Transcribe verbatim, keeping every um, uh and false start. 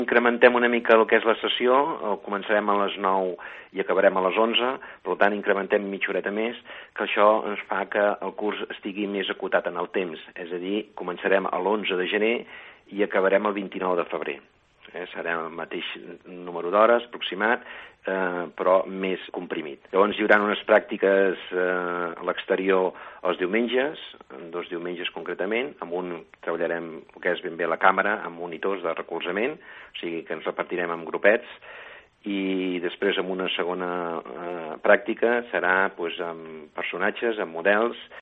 Incrementem una mica el que és la sessió, començarem a les nou i acabarem a les onze, per tant incrementem mitja horeta més, que això ens fa que el curs estigui més acotat en el temps, és a dir, començarem a l'onze de gener i acabarem el vint-i-nou de febrer. Eh, serà el mateix número d'hores aproximat, eh, però més comprimit. Llavors hi haurà unes pràctiques eh, a l'exterior els diumenges, dos diumenges concretament, amb un treballarem el que és ben bé la càmera, amb monitors de recolzament, o sigui que ens repartirem en grupets, i després amb una segona eh, pràctica serà doncs, amb personatges, amb models,